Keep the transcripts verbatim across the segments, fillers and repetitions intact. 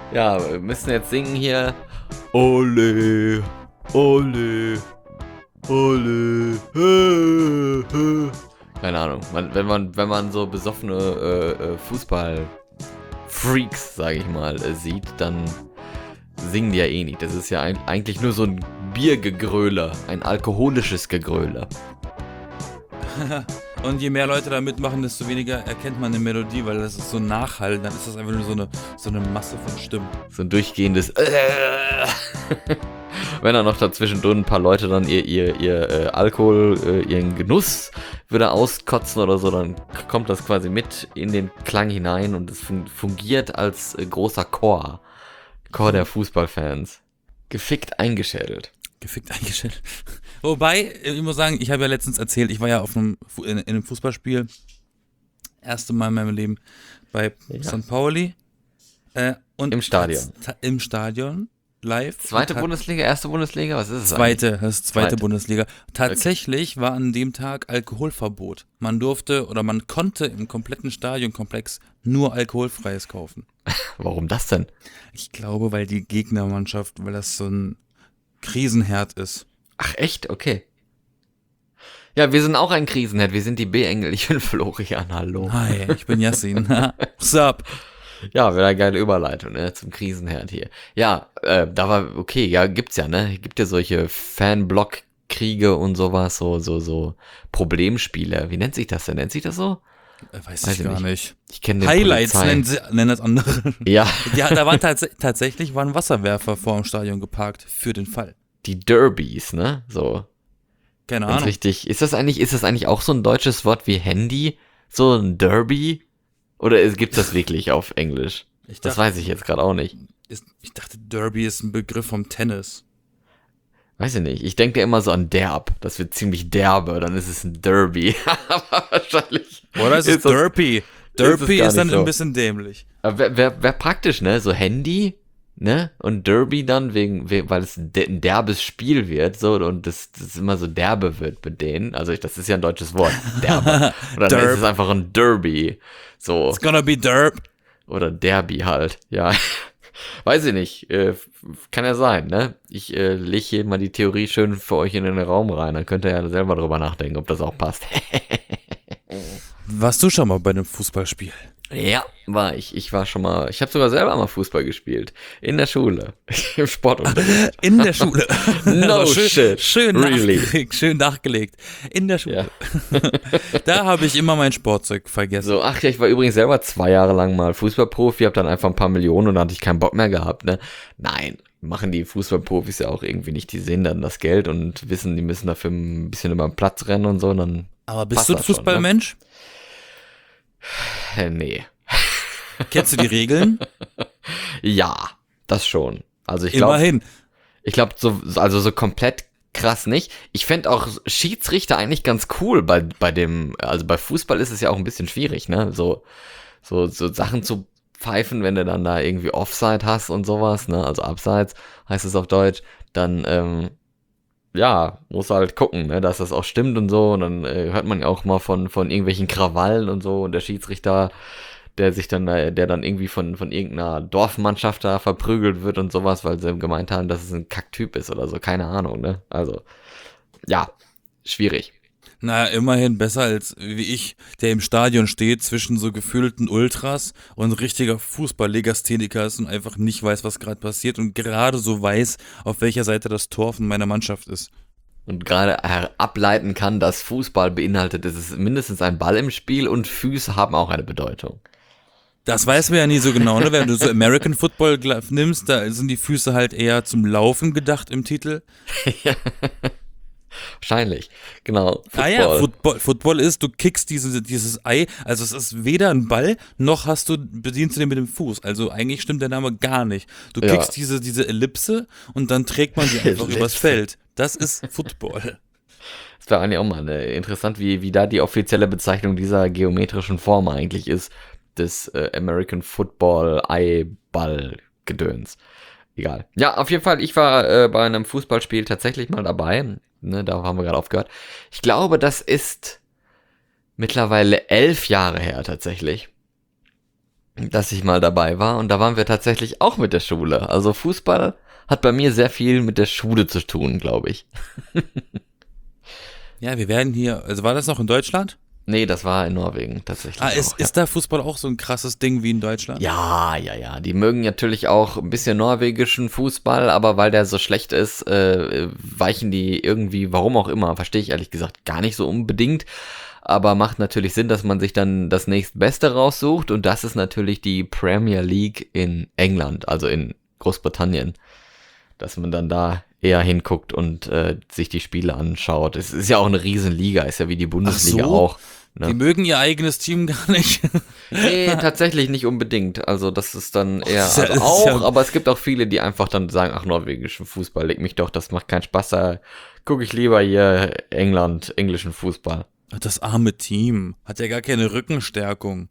Ja, wir müssen jetzt singen hier. Ole, ole, ole, hö, hö. Keine Ahnung, man, wenn man wenn man so besoffene äh, äh, Fußball-Freaks, sage ich mal, äh, sieht, dann singen die ja eh nicht. Das ist ja ein, eigentlich nur so ein Biergegröle, ein alkoholisches Gegröle. Und je mehr Leute da mitmachen, desto weniger erkennt man eine Melodie, weil das ist so ein Nachhall, dann ist das einfach nur so eine, so eine Masse von Stimmen. So ein durchgehendes äh. Wenn dann noch dazwischen ein paar Leute dann ihr, ihr, ihr äh, Alkohol, äh, ihren Genuss wieder auskotzen oder so, dann kommt das quasi mit in den Klang hinein und es fun- fungiert als äh, großer Chor. Chor der Fußballfans. Gefickt eingeschädelt. Gefickt eingestellt. Wobei, ich muss sagen, ich habe ja letztens erzählt, ich war ja auf einem, in, in einem Fußballspiel, erste Mal in meinem Leben bei Ja. Sankt Pauli. Äh, und Im Stadion. ta- Im Stadion, live. Zweite Und ta- Bundesliga, erste Bundesliga, was ist es Zweite, das ist zweite Zweite. Bundesliga. Tatsächlich war an dem Tag Alkoholverbot. Man durfte oder man konnte im kompletten Stadionkomplex nur Alkoholfreies kaufen. eigentlich? Warum das denn? Ich glaube, weil die Gegnermannschaft, weil das so ein Krisenherd ist. Ach echt? Okay. Ja, wir sind auch ein Krisenherd. Wir sind die B-Engel. Ich bin Florian, hallo. Hi, ich bin Yassin. What's up? Ja, wäre eine geile Überleitung, ne, zum Krisenherd hier. Ja, äh, da war, okay, ja, gibt's ja, ne, gibt ja solche Fanblock-Kriege und sowas, so, so, so Problemspiele. Wie nennt sich das denn? Nennt sich das so? Äh, Weiß, Weiß ich ich gar nicht. nicht. Ich kenne den Highlights Polizei. nennen, sie, nennen das andere. Ja, Ja, da waren tats tatsächlich waren Wasserwerfer vor dem Stadion geparkt für den Fall. die Derbys, ne, so. Keine Wenn's Ahnung. richtig, ist das eigentlich, ist das eigentlich auch so ein deutsches Wort wie Handy? So ein Derby? Oder ist- gibt's das wirklich auf Englisch? Ich Das dachte, weiß ich jetzt gerade auch nicht. ist, ich dachte, Derby ist ein Begriff vom Tennis. Weiß ich nicht. Ich denke immer so an derb. Das wird ziemlich derbe. Dann ist es ein Derby. Aber wahrscheinlich. Oder ist es ist das- Derpy? es Derpy gar ist dann nicht so. ein bisschen dämlich. Aber wär, wär, wär praktisch, ne? So Handy, ne? Und Derby dann, wegen, we- weil es ein de- ein derbes Spiel wird, so, und das, das immer so derbe wird mit denen. Also, ich, das ist ja ein deutsches Wort. Derbe. Oder dann Derb. ist es einfach ein Derby. So. It's gonna be Derp. Oder Derby halt. Ja. Weiß ich nicht. Äh, f- kann ja sein, ne? Ich äh, lege hier mal die Theorie schön für euch in den Raum rein. Dann könnt ihr ja selber drüber nachdenken, ob das auch passt. Warst du schon mal bei einem Fußballspiel? Ja, war ich. Ich war schon mal, ich habe sogar selber mal Fußball gespielt. In der Schule. Im Sportunterricht. In der Schule. No Also schön, shit. Schön Really? nachgelegt. Schön nachgelegt. In der Schule. Ja. Da habe ich immer mein Sportzeug vergessen. So, ach ja, ich war übrigens selber zwei Jahre lang mal Fußballprofi, hab dann einfach ein paar Millionen und dann hatte ich keinen Bock mehr gehabt, ne? Nein, machen die Fußballprofis ja auch irgendwie nicht. Die sehen dann das Geld und wissen, die müssen dafür ein bisschen über den Platz rennen und so, und dann, Aber bist passt du ein das schon, Fußballmensch? äh, nee. Kennst du die Regeln? Ja, das schon. Also ich glaube, Immerhin. ich glaube, so, also so komplett krass nicht. Ich fände auch Schiedsrichter eigentlich ganz cool bei, bei dem, also bei Fußball ist es ja auch ein bisschen schwierig, ne? So, so, so Sachen zu pfeifen, wenn du dann da irgendwie Offside hast und sowas, ne? Also Abseits heißt es auf Deutsch, dann, ähm, ja, muss halt gucken, ne, dass das auch stimmt und so. Und dann äh, hört man ja auch mal von, von irgendwelchen Krawallen und so. Und der Schiedsrichter, der sich dann, äh, der dann irgendwie von, von irgendeiner Dorfmannschaft da verprügelt wird und sowas, weil sie gemeint haben, dass es ein Kacktyp ist oder so. Keine Ahnung, ne? Also, ja, schwierig. Naja, immerhin besser als wie ich, der im Stadion steht zwischen so gefühlten Ultras und richtiger Fußball-Legastheniker ist und einfach nicht weiß, was gerade passiert und gerade so weiß, auf welcher Seite das Tor von meiner Mannschaft ist. Und gerade her- ableiten kann, dass Fußball beinhaltet, es ist mindestens ein Ball im Spiel und Füße haben auch eine Bedeutung. Das weiß man ja nie so genau, ne? Wenn du so American Football gla- nimmst, da sind die Füße halt eher zum Laufen gedacht im Titel. Wahrscheinlich, genau. Ah ja, Football, Football ist, du kickst diese, dieses Ei, also es ist weder ein Ball, noch hast du, bedienst du den mit dem Fuß. Also eigentlich stimmt der Name gar nicht. Du Ja. kickst diese, diese Ellipse und dann trägt man sie einfach Ellipse. übers Feld. Das ist Football. Das wäre eigentlich auch mal ne, interessant, wie, wie da die offizielle Bezeichnung dieser geometrischen Form eigentlich ist, des äh, American Football Eiball-Gedöns. Egal. Ja, auf jeden Fall, ich war äh, bei einem Fußballspiel tatsächlich mal dabei. Ne, da haben wir gerade aufgehört. Ich glaube, das ist mittlerweile elf Jahre her tatsächlich. dass ich mal dabei war und da waren wir tatsächlich auch mit der Schule. Also Fußball hat bei mir sehr viel mit der Schule zu tun, glaube ich. Ja, wir werden hier, also war das noch in Deutschland? Nee, das war in Norwegen tatsächlich Ah, ist, auch, ja. ist da Fußball auch so ein krasses Ding wie in Deutschland? Ja, ja, ja. Die mögen natürlich auch ein bisschen norwegischen Fußball, aber weil der so schlecht ist, äh, weichen die irgendwie, warum auch immer, verstehe ich ehrlich gesagt gar nicht so unbedingt. Aber macht natürlich Sinn, dass man sich dann das nächstbeste raussucht und das ist natürlich die Premier League in England, also in Großbritannien. Dass man dann da eher hinguckt und äh, sich die Spiele anschaut. Es ist ja auch eine Riesenliga, ist ja wie die Bundesliga so? auch. Die Ne? mögen ihr eigenes Team gar nicht. Nee, tatsächlich nicht unbedingt. Also das ist dann eher Das ist ja- also das ist auch, ja- aber es gibt auch viele, die einfach dann sagen, ach, norwegischen Fußball, leg mich doch, das macht keinen Spaß, da gucke ich lieber hier England, englischen Fußball. Das arme Team hat ja gar keine Rückenstärkung.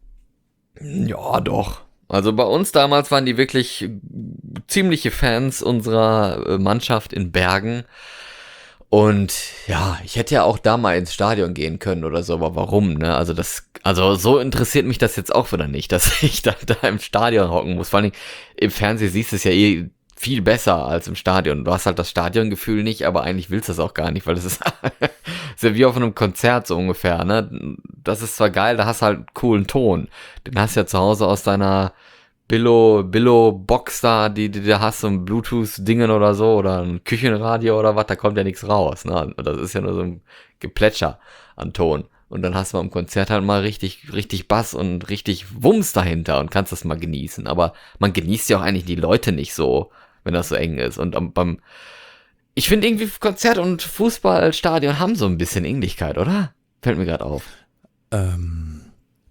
Ja, doch. Also bei uns damals waren die wirklich ziemliche Fans unserer äh, Mannschaft in Bergen. Und ja, ich hätte ja auch da mal ins Stadion gehen können oder so, aber warum, ne? Also das, also so interessiert mich das jetzt auch wieder nicht, dass ich da, da im Stadion hocken muss. Vor allem im Fernsehen siehst du es ja eh viel besser als im Stadion. Du hast halt das Stadiongefühl nicht, aber eigentlich willst du das auch gar nicht, weil das ist, ist ja wie auf einem Konzert so ungefähr, ne? Das ist zwar geil, da hast du halt einen coolen Ton. Den hast du ja zu Hause aus deiner Billo, Billo-Box da, die, die du hast, so ein Bluetooth-Dingen oder so, oder ein Küchenradio oder was, da kommt ja nichts raus, ne? Das ist ja nur so ein Geplätscher an Ton. Und dann hast du am Konzert halt mal richtig, richtig Bass und richtig Wumms dahinter und kannst das mal genießen. Aber man genießt ja auch eigentlich die Leute nicht so, wenn das so eng ist. Und am, beim, ich finde irgendwie Konzert und Fußballstadion haben so ein bisschen Ähnlichkeit, oder? Fällt mir gerade auf. Ähm.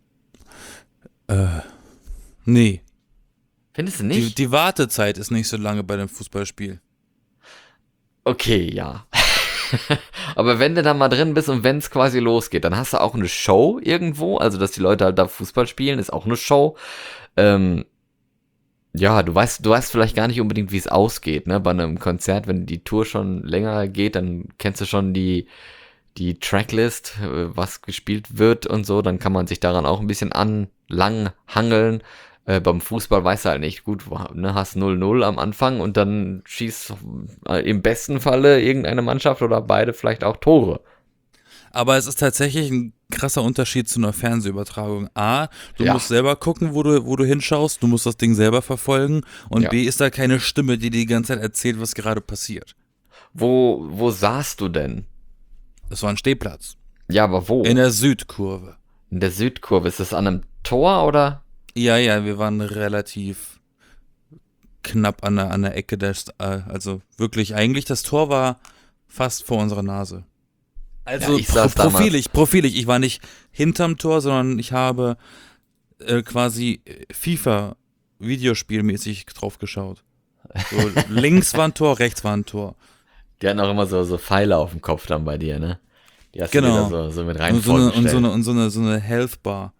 Äh. Nee. Findest du Die, nicht? die Wartezeit ist nicht so lange bei dem Fußballspiel. Okay, ja. Aber wenn du da mal drin bist und wenn es quasi losgeht, dann hast du auch eine Show irgendwo, also dass die Leute halt da Fußball spielen, ist auch eine Show. Ähm, ja, du weißt, du weißt vielleicht gar nicht unbedingt, wie es ausgeht, ne? Bei einem Konzert, wenn die Tour schon länger geht, dann kennst du schon die, die Tracklist, äh, was gespielt wird und so, dann kann man sich daran auch ein bisschen anlang hangeln. Äh, beim Fußball weißt du halt nicht, gut, ne, hast null null am Anfang und dann schießt äh, im besten Falle irgendeine Mannschaft oder beide vielleicht auch Tore. Aber es ist tatsächlich ein krasser Unterschied zu einer Fernsehübertragung. A, du Ja. musst selber gucken, wo du, wo du hinschaust, du musst das Ding selber verfolgen und Ja. B, ist da keine Stimme, die dir die ganze Zeit erzählt, was gerade passiert. Wo, wo saßt du denn? Das war ein Stehplatz. Ja, aber wo? In der Südkurve. In der Südkurve. Ist das an einem Tor oder? Ja, ja, wir waren relativ knapp an der, an der Ecke des, äh, also wirklich, eigentlich das Tor war fast vor unserer Nase. Also Ja, ich pro, saß damals- profilig, profilig. Ich war nicht hinterm Tor, sondern ich habe äh, quasi äh, FIFA Videospielmäßig drauf geschaut. So, links war ein Tor, rechts war ein Tor. Die hatten auch immer so, so Pfeile auf dem Kopf dann bei dir, ne? Die hast Genau. du dir da so, so mit rein Und so, eine, und, so vorgestellt. eine, und so eine so eine Health Bar.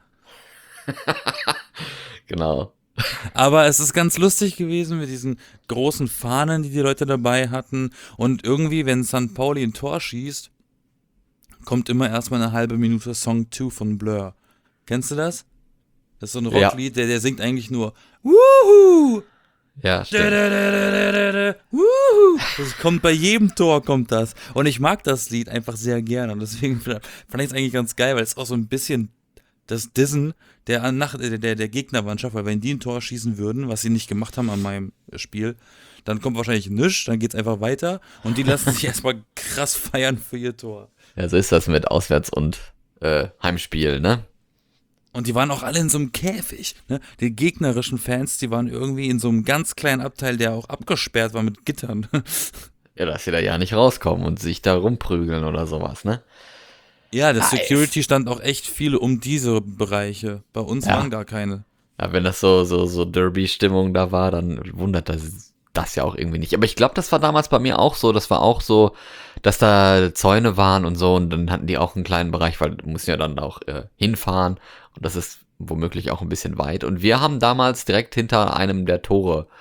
Genau. Aber es ist ganz lustig gewesen mit diesen großen Fahnen, die die Leute dabei hatten. Und irgendwie, wenn Sankt Pauli ein Tor schießt, kommt immer erstmal eine halbe Minute Song zwei von Blur. Kennst du das? Das ist so ein Ja. Rocklied, der, der singt eigentlich nur Wuhu! Ja, Da, stimmt. da, da, da, da, da, da, Wuhu! Das kommt bei jedem Tor kommt das. Und ich mag das Lied einfach sehr gerne. Und deswegen fand ich es eigentlich ganz geil, weil es auch so ein bisschen das Dissen der, nach, der, der, der Gegnermannschaft, weil wenn die ein Tor schießen würden, was sie nicht gemacht haben an meinem Spiel, dann kommt wahrscheinlich nichts, dann geht's einfach weiter und die lassen sich erstmal krass feiern für ihr Tor. Ja, so ist das mit Auswärts- und äh, Heimspiel, ne? Und die waren auch alle in so einem Käfig. Ne? Die gegnerischen Fans, die waren irgendwie in so einem ganz kleinen Abteil, der auch abgesperrt war mit Gittern. Ja, dass sie da ja nicht rauskommen und sich da rumprügeln oder sowas, ne? Ja, das Nice. Security stand auch echt viele um diese Bereiche. Bei uns Ja. waren gar keine. Ja, wenn das so, so, so Derby-Stimmung da war, dann wundert das, das ja auch irgendwie nicht. Aber ich glaube, das war damals bei mir auch so. Das war auch so, dass da Zäune waren und so. Und dann hatten die auch einen kleinen Bereich, weil du musst ja dann auch äh, hinfahren. Und das ist womöglich auch ein bisschen weit. Und wir haben damals direkt hinter einem der Tore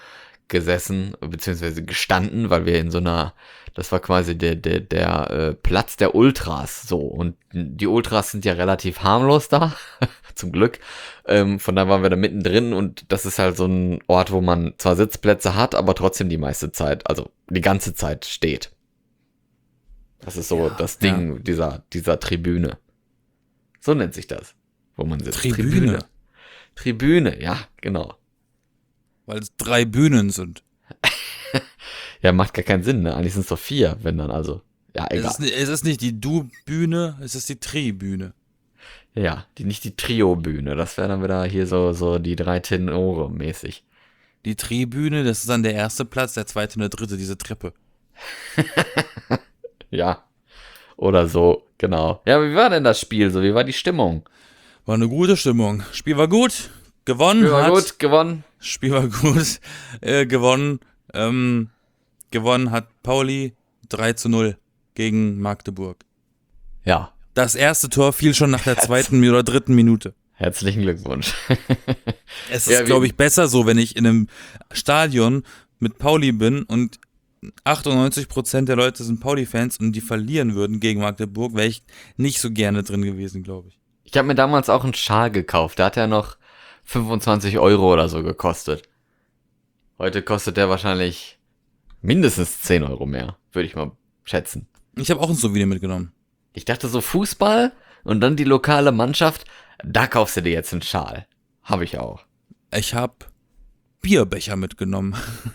gesessen, beziehungsweise gestanden, weil wir in so einer, das war quasi der, der, der äh, Platz der Ultras, so. Und die Ultras sind ja relativ harmlos da, zum Glück. Ähm, von da waren wir da mittendrin und das ist halt so ein Ort, wo man zwar Sitzplätze hat, aber trotzdem die meiste Zeit, also die ganze Zeit steht. Das ist so Ja, das Ding ja. dieser, dieser Tribüne. So nennt sich das, wo man sitzt. Tribüne. Tribüne, ja, genau. Weil es drei Bühnen sind. Ja, macht gar keinen Sinn, ne? Eigentlich sind es doch vier, wenn dann also. Ja, Es egal. ist, ni- es ist nicht die Du-Bühne, es ist die Tribüne. Ja, die, nicht die Trio-Bühne. Das wäre dann wieder hier so, so die drei Tenore mäßig. Die Tribüne, das ist dann der erste Platz, der zweite und der dritte, diese Treppe. Ja. Oder so, genau. Ja, wie war denn das Spiel so? Wie war die Stimmung? War eine gute Stimmung. Spiel war gut, gewonnen Spiel war hat. gut, gewonnen. Spiel war gut, äh, gewonnen. Ähm, gewonnen hat Pauli drei zu null gegen Magdeburg. Ja, Das erste Tor fiel schon nach der zweiten oder dritten Minute. herzlichen Glückwunsch. Es Ja, ist, wie- glaube ich, besser so, wenn ich in einem Stadion mit Pauli bin und achtundneunzig Prozent der Leute sind Pauli-Fans und die verlieren würden gegen Magdeburg, wäre ich nicht so gerne drin gewesen, glaube ich. Ich habe mir damals auch einen Schal gekauft. Da hat er noch fünfundzwanzig Euro oder so gekostet. Heute kostet der wahrscheinlich mindestens zehn Euro mehr, würde ich mal schätzen. Ich habe auch ein Souvenir mitgenommen. Ich dachte so Fußball und dann die lokale Mannschaft, da kaufst du dir jetzt einen Schal. Habe ich auch. Ich habe Bierbecher mitgenommen.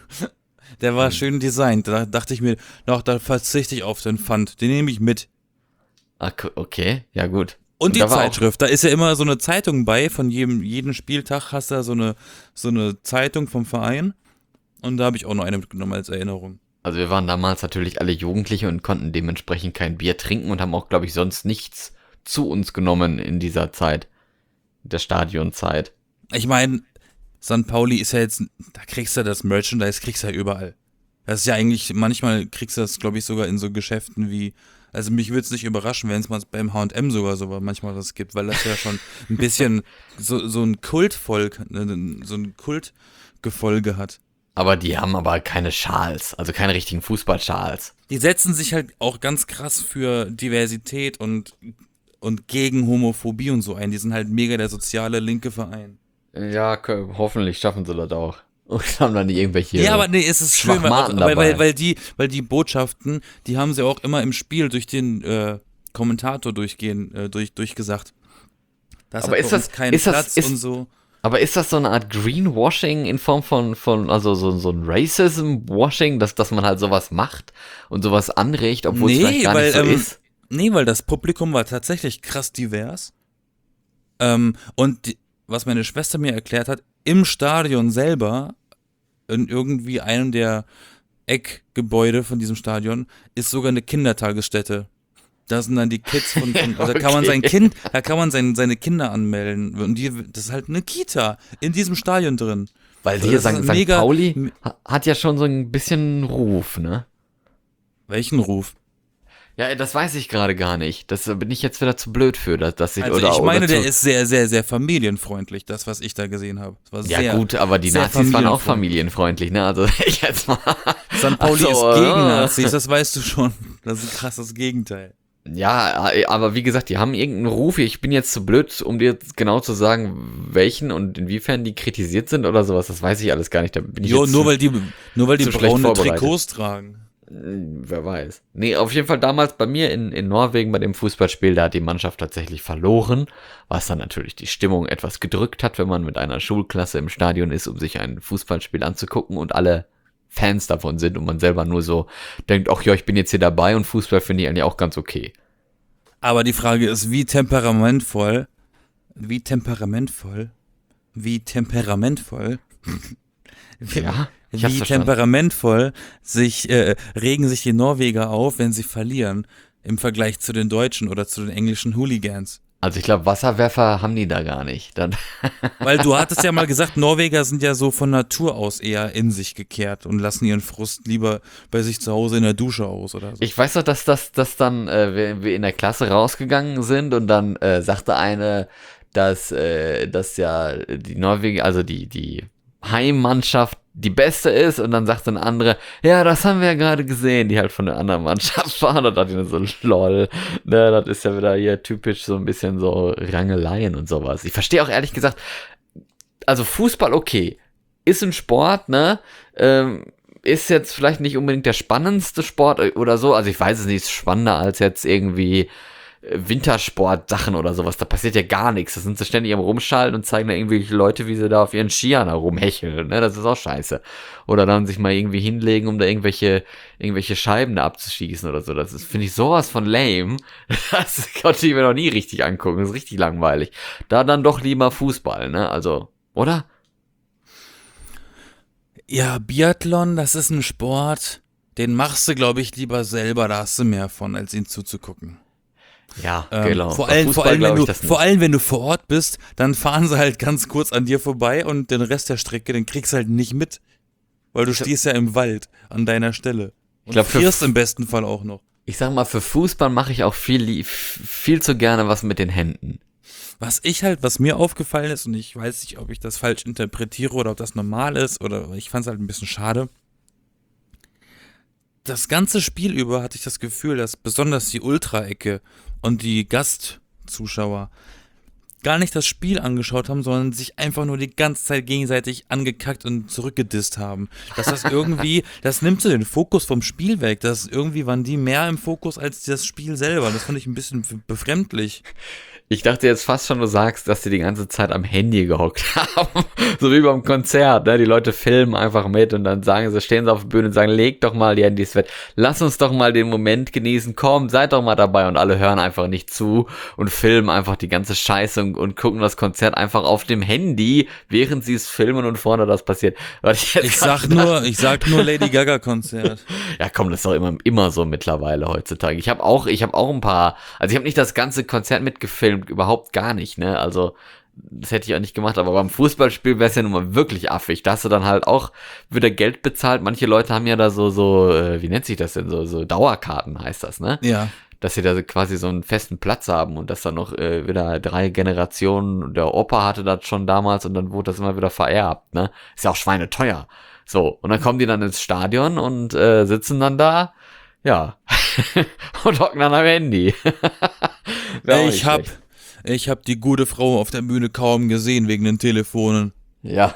Der war schön designt. Da dachte ich mir, doch, da verzichte ich auf den Pfand. Den nehme ich mit. Ah, ko- okay, ja gut. Und die da war auch- Zeitschrift, da ist ja immer so eine Zeitung bei, von jedem, jeden Spieltag hast du da so eine, so eine Zeitung vom Verein. Und da habe ich auch noch eine mitgenommen als Erinnerung. Also wir waren damals natürlich alle Jugendliche und konnten dementsprechend kein Bier trinken und haben auch, glaube ich, sonst nichts zu uns genommen in dieser Zeit. Der Stadionzeit. Ich meine, Sankt Pauli ist ja jetzt, da kriegst du das Merchandise, kriegst du ja überall. Das ist ja eigentlich, manchmal kriegst du das, glaube ich, sogar in so Geschäften wie, also mich würde es nicht überraschen, wenn es mal beim H und M sogar so manchmal das gibt, weil das ja schon ein bisschen so, so ein Kultvolk, ne, so ein Kultgefolge hat. Aber die haben aber keine Schals, also keine richtigen Fußballschals. Die setzen sich halt auch ganz krass für Diversität und, und gegen Homophobie und so ein. Die sind halt mega der soziale linke Verein. Ja, k- hoffentlich schaffen sie das auch. Und haben dann nicht irgendwelche. Ja, aber nee, es ist schön, weil, auch, Schwachmaten weil, weil, dabei. weil, die, weil die Botschaften, die haben sie auch immer im Spiel durch den äh, Kommentator durchgehen, äh, durch, durchgesagt. Das Aber hat ist bei das- uns keinen ist das- Platz ist- und so. Aber ist das so eine Art Greenwashing in Form von, von also so, so ein Racism-Washing, dass, dass man halt sowas macht und sowas anregt, obwohl es Nee, vielleicht gar weil, nicht so ähm, ist? Nee, weil das Publikum war tatsächlich krass divers. Ähm, und die, was meine Schwester mir erklärt hat, im Stadion selber, in irgendwie einem der Eckgebäude von diesem Stadion, ist sogar eine Kindertagesstätte. Da sind dann die Kids von, von also da kann man Okay. sein Kind, da kann man sein, seine Kinder anmelden. Und die, das ist halt eine Kita in diesem Stadion drin. Weil das hier ist Sankt ein Sankt mega- Pauli ha- hat ja schon so ein bisschen Ruf, ne? Welchen Ruf? Ja, das weiß ich gerade gar nicht. Das bin ich jetzt wieder zu blöd für, dass, dass ich Also oder ich meine, oder der zu, ist sehr, sehr, sehr familienfreundlich, das, was ich da gesehen habe. Das war ja sehr, gut, aber die sehr Nazis waren auch familienfreundlich, ne? Also ich jetzt mal. Sankt Pauli Ach so, ist gegen äh. Nazis, das weißt du schon. Das ist ein krasses Gegenteil. Ja, aber wie gesagt, die haben irgendeinen Ruf. Ich bin jetzt zu blöd, um dir jetzt genau zu sagen, welchen und inwiefern die kritisiert sind oder sowas. Das weiß ich alles gar nicht. Da bin ich Jo, jetzt nur zu- weil die, nur weil die zu schlecht braune vorbereitet. Trikots tragen. Wer weiß. Nee, auf jeden Fall damals bei mir in, in Norwegen bei dem Fußballspiel, da hat die Mannschaft tatsächlich verloren, was dann natürlich die Stimmung etwas gedrückt hat, wenn man mit einer Schulklasse im Stadion ist, um sich ein Fußballspiel anzugucken und alle Fans davon sind und man selber nur so denkt, ach ja, ich bin jetzt hier dabei und Fußball finde ich eigentlich auch ganz okay. Aber die Frage ist, wie temperamentvoll, wie temperamentvoll, wie temperamentvoll, Ja, ich hab's wie verstanden. temperamentvoll sich, äh, regen sich die Norweger auf, wenn sie verlieren, im Vergleich zu den Deutschen oder zu den englischen Hooligans. Also ich glaube, Wasserwerfer haben die da gar nicht. Dann Weil du hattest ja mal gesagt, Norweger sind ja so von Natur aus eher in sich gekehrt und lassen ihren Frust lieber bei sich zu Hause in der Dusche aus oder so. Ich weiß doch, dass das dass dann äh, wir, wir in der Klasse rausgegangen sind und dann äh, sagte eine, dass äh, dass ja die Norwegen, also die die Heimmannschaft die beste ist und dann sagt so eine andere, ja, das haben wir ja gerade gesehen, die halt von der anderen Mannschaft waren und dachte ich mir so, lol, ne, das ist ja wieder hier typisch so ein bisschen so Rangeleien und sowas. Ich verstehe auch ehrlich gesagt, also Fußball okay, ist ein Sport, ne, ähm, ist jetzt vielleicht nicht unbedingt der spannendste Sport oder so, also ich weiß es nicht, ist spannender als jetzt irgendwie Wintersport-Sachen oder sowas, da passiert ja gar nichts. Da sind sie ständig am Rumschalten und zeigen da irgendwelche Leute, wie sie da auf ihren Skiern herumhecheln, ne, das ist auch scheiße. Oder dann sich mal irgendwie hinlegen, um da irgendwelche, irgendwelche Scheiben da abzuschießen oder so. Das ist, finde ich, sowas von lame. Das konnte ich mir noch nie richtig angucken, das ist richtig langweilig. Da dann doch lieber Fußball, ne, also, oder? Ja, Biathlon, das ist ein Sport, den machst du, glaube ich, lieber selber, da hast du mehr von, als ihn zuzugucken. Ja, Ähm, genau. vor, Bei allem, vor, Fußball allem, wenn glaub ich du, das nicht. vor allem, wenn du vor Ort bist, dann fahren sie halt ganz kurz an dir vorbei und den Rest der Strecke, den kriegst du halt nicht mit. Weil du stehst ja im Wald an deiner Stelle. Und glaub, für frierst F- im besten Fall auch noch. Ich sag mal, für Fußball mache ich auch viel, lie- viel zu gerne was mit den Händen. Was ich halt, was mir aufgefallen ist, und ich weiß nicht, ob ich das falsch interpretiere oder ob das normal ist, oder ich fand es halt ein bisschen schade. Das ganze Spiel über hatte ich das Gefühl, dass besonders die Ultra-Ecke und die Gastzuschauer gar nicht das Spiel angeschaut haben, sondern sich einfach nur die ganze Zeit gegenseitig angekackt und zurückgedisst haben. Dass das irgendwie, das nimmt so den Fokus vom Spiel weg. Das irgendwie waren die mehr im Fokus als das Spiel selber. Das fand ich ein bisschen befremdlich. Ich dachte jetzt fast schon, du sagst, dass die die ganze Zeit am Handy gehockt haben. So wie beim Konzert, ne? Die Leute filmen einfach mit und dann sagen sie, stehen sie auf der Bühne und sagen, leg doch mal die Handys weg. Lass uns doch mal den Moment genießen. Komm, seid doch mal dabei. Und alle hören einfach nicht zu und filmen einfach die ganze Scheiße und, und gucken das Konzert einfach auf dem Handy, während sie es filmen und vorne das passiert. Ich, ich sag nur, ich sag nur Lady Gaga Konzert. Ja, komm, das ist doch immer, immer so mittlerweile heutzutage. Ich habe auch, ich habe auch ein paar, also ich habe nicht das ganze Konzert mitgefilmt, überhaupt gar nicht, ne? Also das hätte ich auch nicht gemacht, aber beim Fußballspiel wäre es ja nun mal wirklich affig. Da hast du dann halt auch wieder Geld bezahlt. Manche Leute haben ja da so, so, äh, wie nennt sich das denn, so, so Dauerkarten heißt das, ne? Ja. Dass sie da quasi so einen festen Platz haben und dass dann noch äh, wieder drei Generationen, der Opa hatte das schon damals und dann wurde das immer wieder vererbt, ne? Ist ja auch schweineteuer. So, und dann kommen die dann ins Stadion und äh, sitzen dann da, ja, und hocken dann am Handy. Wär auch nicht Ich hab, schlecht. ich hab die gute Frau auf der Bühne kaum gesehen wegen den Telefonen. Ja.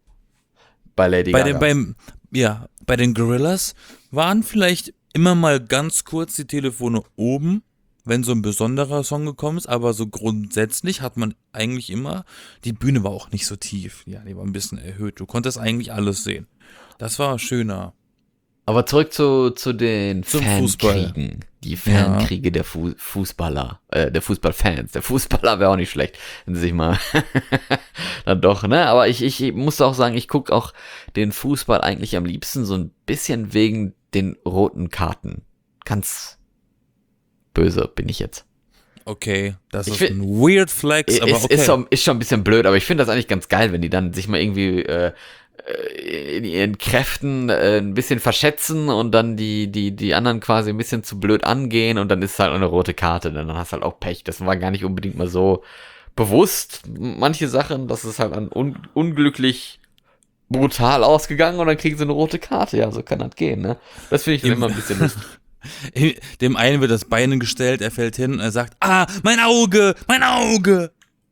Bei Lady Bei Gaga. den, beim, ja, bei den Gorillas waren vielleicht immer mal ganz kurz die Telefone oben, wenn so ein besonderer Song gekommen ist, aber so grundsätzlich hat man eigentlich immer, die Bühne war auch nicht so tief, ja, die war ein bisschen erhöht, du konntest eigentlich alles sehen. Das war schöner. Aber zurück zu, zu den Zum Fußball. Fankriegen. Die Fankriege der Fu- Fußballer, äh, der Fußballfans. Der Fußballer wäre auch nicht schlecht, wenn sie sich mal, dann doch, ne? Aber ich, ich muss auch sagen, ich gucke auch den Fußball eigentlich am liebsten so ein bisschen wegen den roten Karten. Ganz böse bin ich jetzt. Okay, das Ich ist find- ein Weird Flex, aber ist, okay. ist, schon, ist schon ein bisschen blöd, aber ich finde das eigentlich ganz geil, wenn die dann sich mal irgendwie äh, äh, in ihren Kräften äh, ein bisschen verschätzen und dann die, die, die anderen quasi ein bisschen zu blöd angehen und dann ist halt eine rote Karte, dann hast du halt auch Pech. Das war gar nicht unbedingt mal so bewusst, manche Sachen, das ist halt an un unglücklich brutal ausgegangen und dann kriegen sie eine rote Karte. Ja, so kann das gehen, ne? Das finde ich dann Im- immer ein bisschen lustig. Dem einen wird das Bein gestellt, er fällt hin und er sagt, ah, mein Auge, mein Auge.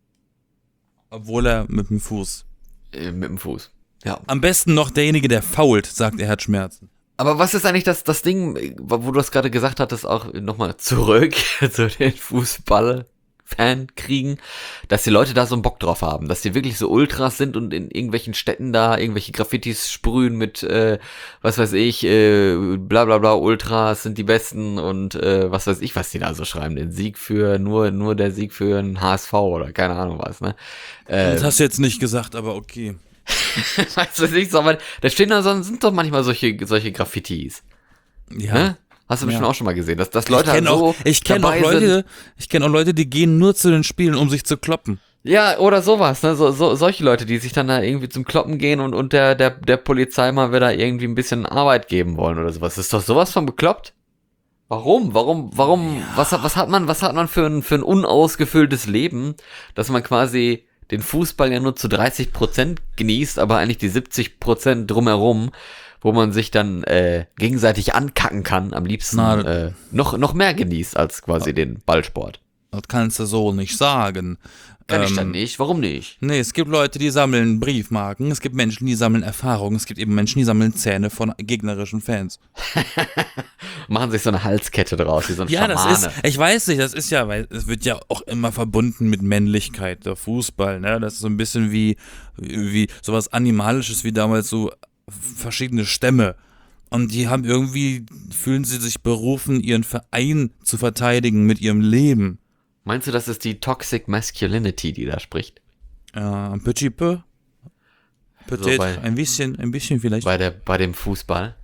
Obwohl er mit dem Fuß. Äh, mit dem Fuß. Ja. Am besten noch derjenige, der fault, sagt, er hat Schmerzen. Aber was ist eigentlich das, das Ding, wo du das gerade gesagt hattest, auch nochmal zurück zu den Fußball-Fankriegen, dass die Leute da so einen Bock drauf haben, dass die wirklich so Ultras sind und in irgendwelchen Städten da irgendwelche Graffitis sprühen mit, äh, was weiß ich, äh, bla bla bla, Ultras sind die Besten und äh, was weiß ich, was die da so schreiben, den Sieg für, nur nur der Sieg für einen H S V oder keine Ahnung was, ne? Äh, Das hast du jetzt nicht gesagt, aber okay. weißt du nicht, aber da stehen da so, sind doch manchmal solche, solche Graffitis. Ja. Ne? Hast du bestimmt Ja. auch schon mal gesehen, dass, dass Leute ich kenne halt so auch, ich kenn auch dabei Leute, sind. ich kenne auch Leute, die gehen nur zu den Spielen, um sich zu kloppen. Ja, oder sowas, ne? So, so, solche Leute, die sich dann da irgendwie zum Kloppen gehen und, und der, der, der Polizei mal wieder irgendwie ein bisschen Arbeit geben wollen oder sowas. Ist doch sowas von bekloppt? Warum? Warum, warum, was, hat- was hat man, was hat man für ein, für ein unausgefülltes Leben, dass man quasi den Fußball ja nur zu dreißig Prozent genießt, aber eigentlich die siebzig Prozent drumherum, wo man sich dann äh, gegenseitig ankacken kann, am liebsten Na, äh, noch, noch mehr genießt als quasi den Ballsport. Das kannst du so nicht sagen. Kann ähm, ich dann nicht? Warum nicht? Nee, es gibt Leute, die sammeln Briefmarken, es gibt Menschen, die sammeln Erfahrungen, es gibt eben Menschen, die sammeln Zähne von gegnerischen Fans. Machen sich so eine Halskette draus, wie so ein Ja, Schamane. das ist, ich weiß nicht, das ist ja, weil es wird ja auch immer verbunden mit Männlichkeit, der Fußball, ne? Das ist so ein bisschen wie, wie sowas Animalisches, wie damals so verschiedene Stämme. Und die haben irgendwie, fühlen sie sich berufen, ihren Verein zu verteidigen mit ihrem Leben. Meinst du, das ist die Toxic Masculinity, die da spricht? Äh, ein petit peu. Peut-être, So bei- ein bisschen, ein bisschen vielleicht. Bei, der, bei dem Fußball?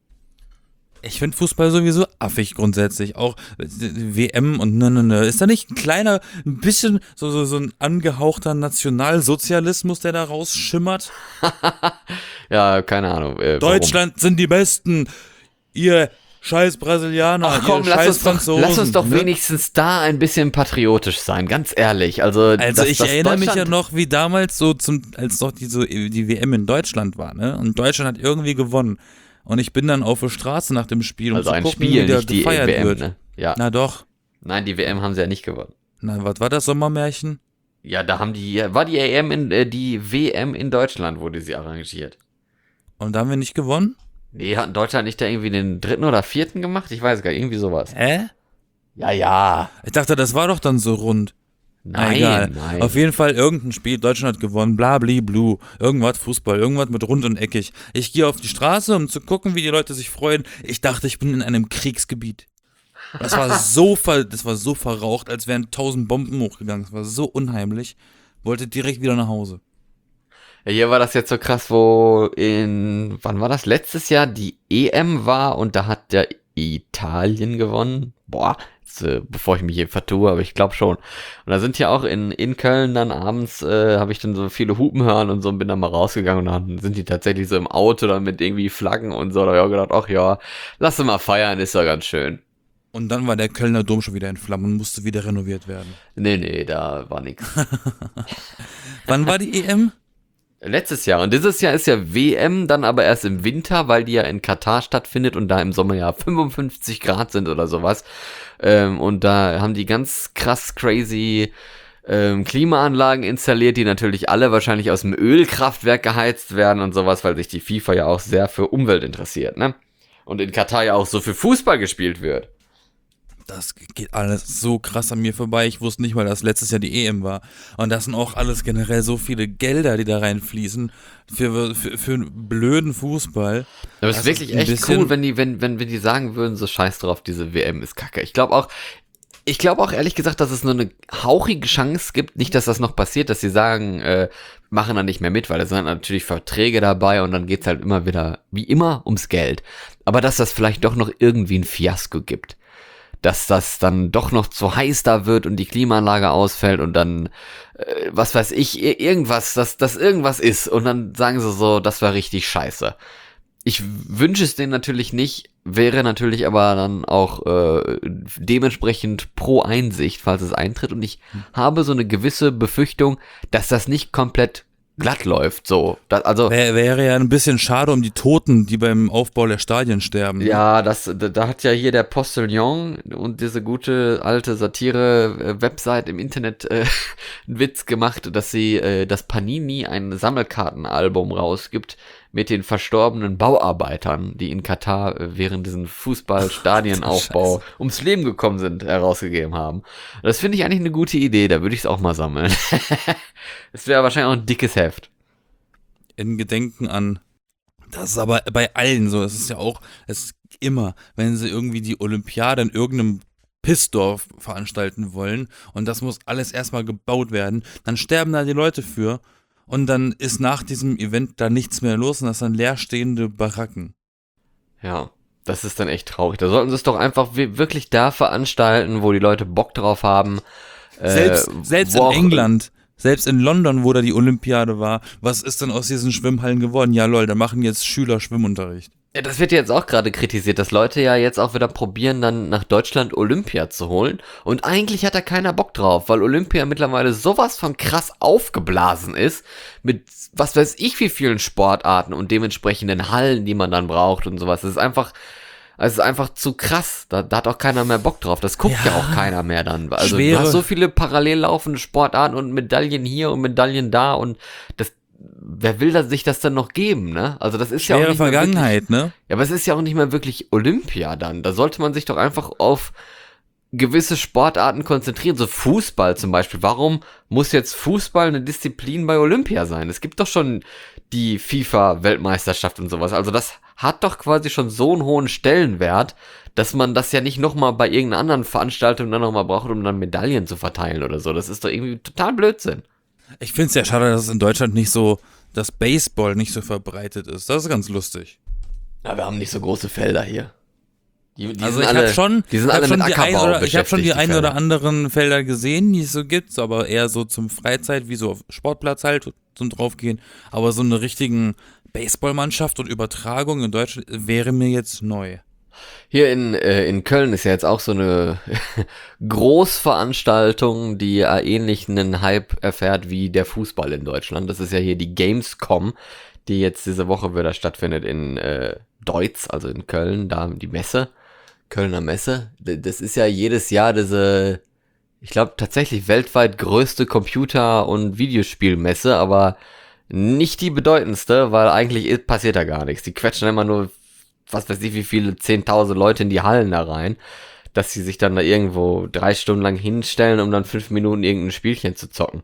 Ich finde Fußball sowieso affig grundsätzlich. Auch W M und ne, ne, ne. Ist da nicht ein kleiner, ein bisschen so, so, so ein angehauchter Nationalsozialismus, der da rausschimmert? Ja, keine Ahnung. Äh, warum? Deutschland sind die Besten. Ihr scheiß Brasilianer, Ach komm, ihr lass scheiß uns, doch, Franzosen. lass uns doch ne? wenigstens da ein bisschen patriotisch sein, ganz ehrlich. Also, Also dass- ich dass erinnere mich ja Deutschland- noch, wie damals so zum, als doch die, so, die W M in Deutschland war, ne? Und Deutschland hat irgendwie gewonnen. Und ich bin dann auf der Straße nach dem Spiel, um Also zu ein gucken, Spiel, wie der nicht die gefeiert W M, wird. ne? Ja. Na doch. Nein, die W M haben sie ja nicht gewonnen. Na, was war das Sommermärchen? Ja, da haben die, war die A M in, äh, die W M in Deutschland, wurde sie arrangiert. Und da haben wir nicht gewonnen? Nee, hat Deutschland nicht da irgendwie den dritten oder vierten gemacht? Ich weiß gar nicht, irgendwie sowas. Hä? Ja, ja. Ich dachte, das war doch dann so rund. Na, Nein, egal. nein. Auf jeden Fall irgendein Spiel, Deutschland hat gewonnen, bla bli blu, irgendwas Fußball, irgendwas mit rund und eckig. Ich gehe auf die Straße, um zu gucken, wie die Leute sich freuen. Ich dachte, ich bin in einem Kriegsgebiet. Das war so ver, das war so verraucht, als wären tausend Bomben hochgegangen. Das war so unheimlich. Wollte direkt wieder nach Hause. Ja, hier war das jetzt so krass, wo in, wann war das? Letztes Jahr die E M war und da hat der Italien gewonnen. Boah, jetzt, äh, bevor ich mich hier vertue, aber ich glaube schon. Und da sind ja auch in, in Köln dann abends, äh, habe ich dann so viele Hupen hören und so und bin dann mal rausgegangen und dann sind die tatsächlich so im Auto dann mit irgendwie Flaggen und so. Da habe ich auch gedacht, ach ja, lass mal feiern, ist ja ganz schön. Und dann war der Kölner Dom schon wieder in Flammen und musste wieder renoviert werden. Nee, nee, da war nix. Wann war die E M? Letztes Jahr. Und dieses Jahr ist ja W M dann aber erst im Winter, weil die ja in Katar stattfindet und da im Sommer ja fünfundfünfzig Grad sind oder sowas. Ähm, und da haben die ganz krass crazy ähm, Klimaanlagen installiert, die natürlich alle wahrscheinlich aus dem Ölkraftwerk geheizt werden und sowas, weil sich die FIFA ja auch sehr für Umwelt interessiert, ne? Und in Katar ja auch so für Fußball gespielt wird. Das geht alles so krass an mir vorbei. Ich wusste nicht mal, dass letztes Jahr die E M war. Und das sind auch alles generell so viele Gelder, die da reinfließen für, für, für einen blöden Fußball. Aber es Das ist wirklich ist ein echt bisschen- cool, wenn die, wenn, wenn, wenn die sagen würden, so scheiß drauf, diese W M ist kacke. Ich glaube auch, ich glaube auch ehrlich gesagt, dass es nur eine hauchige Chance gibt, nicht, dass das noch passiert, dass sie sagen, äh, machen dann nicht mehr mit, weil da sind natürlich Verträge dabei und dann geht's halt immer wieder, wie immer, ums Geld. Aber dass das vielleicht doch noch irgendwie ein Fiasko gibt. Dass das dann doch noch zu heiß da wird und die Klimaanlage ausfällt und dann, äh, was weiß ich, ir- irgendwas, dass das irgendwas ist und dann sagen sie so, das war richtig scheiße. Ich wünsche es denen natürlich nicht, wäre natürlich aber dann auch äh, dementsprechend pro Einsicht, falls es eintritt und ich habe so eine gewisse Befürchtung, dass das nicht komplett glatt läuft, so. Das, also, Wär, wäre ja ein bisschen schade um die Toten, die beim Aufbau der Stadien sterben. ne? ja, das, da, da hat ja hier der Postillon und diese gute alte Satire-Website im Internet äh, einen Witz gemacht, dass sie, äh, dass Panini ein Sammelkartenalbum rausgibt mit den verstorbenen Bauarbeitern, die in Katar äh, während diesen Fußballstadienaufbau ums Leben gekommen sind, herausgegeben haben. Das finde ich eigentlich eine gute Idee, da würde ich es auch mal sammeln. Das wäre wahrscheinlich auch ein dickes Heft. In Gedenken an. Das ist aber bei allen so. Es ist ja auch, es ist immer, wenn sie irgendwie die Olympiade in irgendeinem Pissdorf veranstalten wollen und das muss alles erstmal gebaut werden, dann sterben da die Leute für und dann ist nach diesem Event da nichts mehr los und das sind leerstehende Baracken. Ja, das ist dann echt traurig. Da sollten sie es doch einfach wi- wirklich da veranstalten, wo die Leute Bock drauf haben. Äh, Selbst, selbst wo in auch- England, selbst in London, wo da die Olympiade war, was ist denn aus diesen Schwimmhallen geworden? Ja lol, da machen jetzt Schüler Schwimmunterricht. Ja, das wird jetzt auch gerade kritisiert, dass Leute ja jetzt auch wieder probieren, dann nach Deutschland Olympia zu holen. Und eigentlich hat da keiner Bock drauf, weil Olympia mittlerweile sowas von krass aufgeblasen ist, mit was weiß ich wie vielen Sportarten und dementsprechenden Hallen, die man dann braucht und sowas. Es ist einfach, es ist einfach zu krass. Da, da hat auch keiner mehr Bock drauf. Das guckt ja, ja auch keiner mehr dann. Also schwere- du hast so viele parallel laufende Sportarten und Medaillen hier und Medaillen da und das. Wer will da sich das dann noch geben, ne? Also das ist ja auch Schwere nicht mehr Vergangenheit, wirklich, ne? ja, aber es ist ja auch nicht mehr wirklich Olympia dann. Da sollte man sich doch einfach auf gewisse Sportarten konzentrieren. So Fußball zum Beispiel. Warum muss jetzt Fußball eine Disziplin bei Olympia sein? Es gibt doch schon die FIFA-Weltmeisterschaft und sowas. Also das hat doch quasi schon so einen hohen Stellenwert, dass man das ja nicht nochmal bei irgendeiner anderen Veranstaltung dann nochmal braucht, um dann Medaillen zu verteilen oder so. Das ist doch irgendwie total Blödsinn. Ich finde es ja schade, dass es in Deutschland nicht so, dass Baseball nicht so verbreitet ist. Das ist ganz lustig. Ja, wir haben nicht so große Felder hier. Die, die Also sind ich alle, habe schon, die sind ich hab alle schon mit die ein Ackerbau oder, ich hab schon die beschäftigt, ein Felder. oder anderen Felder gesehen, die es so gibt, aber eher so zum Freizeit, wie so auf Sportplatz halt, zum draufgehen. Aber so eine richtigen Baseballmannschaft und Übertragung in Deutschland wäre mir jetzt neu. Hier in, äh, in Köln ist ja jetzt auch so eine Großveranstaltung, die ja ähnlich einen Hype erfährt wie der Fußball in Deutschland. Das ist ja hier die Gamescom, die jetzt diese Woche wieder stattfindet in äh, Deutz, also in Köln, da die Messe, Kölner Messe. D- Das ist ja jedes Jahr diese, ich glaube tatsächlich weltweit größte Computer- und Videospielmesse, aber nicht die bedeutendste, weil eigentlich i- passiert da gar nichts. Die quetschen immer nur, was weiß ich, wie viele zehntausend Leute in die Hallen da rein, dass sie sich dann da irgendwo drei Stunden lang hinstellen, um dann fünf Minuten irgendein Spielchen zu zocken.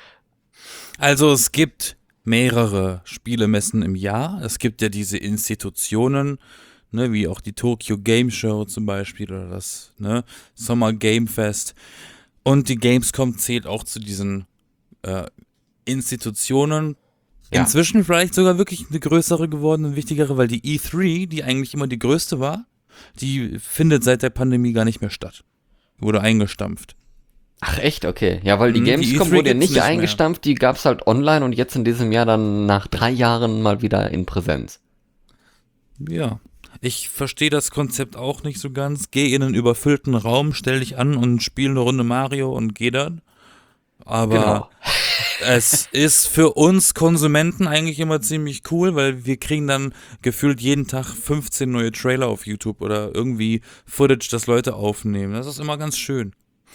Also es gibt mehrere Spielemessen im Jahr. Es gibt ja diese Institutionen, ne, wie auch die Tokyo Game Show zum Beispiel oder das ne, Summer Game Fest. Und die Gamescom zählt auch zu diesen äh, Institutionen. Ja. Inzwischen vielleicht sogar wirklich eine größere geworden und wichtigere, weil die E drei, die eigentlich immer die größte war, die findet seit der Pandemie gar nicht mehr statt. Wurde eingestampft. Ach echt, okay. Ja, weil die Hm, die Gamescom E drei wurde ja gibt's nicht nicht mehr. eingestampft, die gab's halt online und jetzt in diesem Jahr dann nach drei Jahren mal wieder in Präsenz. Ja, ich verstehe das Konzept auch nicht so ganz. Geh in einen überfüllten Raum, stell dich an und spiel eine Runde Mario und geh dann. Aber Genau. es ist für uns Konsumenten eigentlich immer ziemlich cool, weil wir kriegen dann gefühlt jeden Tag fünfzehn neue Trailer auf YouTube oder irgendwie Footage, das Leute aufnehmen. Das ist immer ganz schön.